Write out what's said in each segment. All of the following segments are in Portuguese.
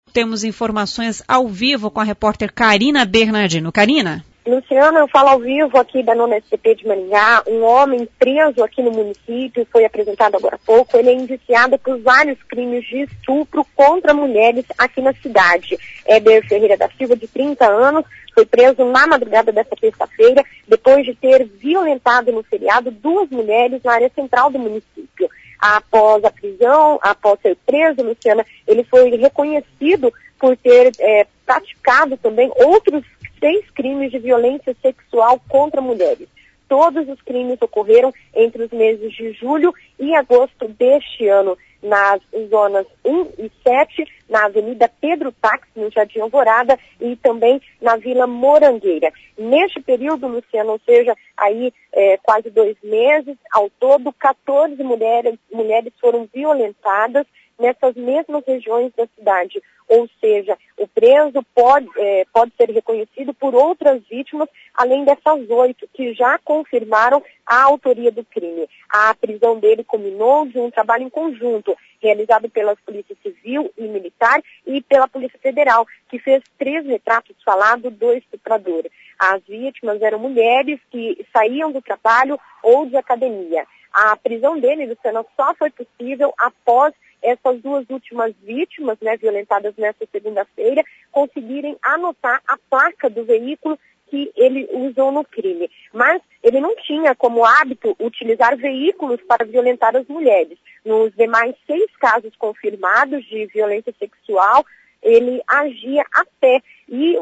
temos informações ao vivo com a repórter Karina Bernardino. Karina? Luciana, eu falo ao vivo aqui da 9ª SCP de Maringá. Um homem preso aqui no município, foi apresentado agora há pouco. Ele é indiciado por vários crimes de estupro contra mulheres aqui na cidade. Éber Ferreira da Silva, de 30 anos, foi preso na madrugada desta terça-feira, depois de ter violentado no feriado 2 mulheres na área central do município. Após a prisão, após ser preso, Luciana, ele foi reconhecido por ter praticado também outros 6 crimes de violência sexual contra mulheres. Todos os crimes ocorreram entre os meses de julho e agosto deste ano, nas zonas 1 e 7, na Avenida Pedro Tax, no Jardim Alvorada, e também na Vila Morangueira. Neste período, Luciano, ou seja, aí quase 2 meses, ao todo, 14 mulheres foram violentadas nessas mesmas regiões da cidade. Ou seja, o preso pode ser reconhecido por outras vítimas, além dessas 8 que já confirmaram a autoria do crime. A prisão dele culminou de um trabalho em conjunto, realizado pela Polícia Civil e Militar e pela Polícia Federal, que fez 3 retratos falados do estuprador. As vítimas eram mulheres que saíam do trabalho ou de academia. A prisão dele, Luciana, só foi possível após essas 2 últimas vítimas, violentadas nesta segunda-feira, conseguirem anotar a placa do veículo que ele usou no crime. Mas ele não tinha como hábito utilizar veículos para violentar as mulheres. Nos demais 6 casos confirmados de violência sexual, ele agia a pé e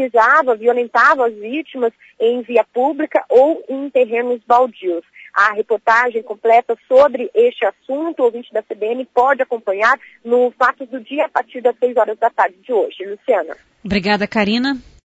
violentava as vítimas em via pública ou em terrenos baldios. A reportagem completa sobre este assunto, o ouvinte da CBN pode acompanhar no Fatos do Dia a partir das 6 horas da tarde de hoje. Luciana. Obrigada, Karina.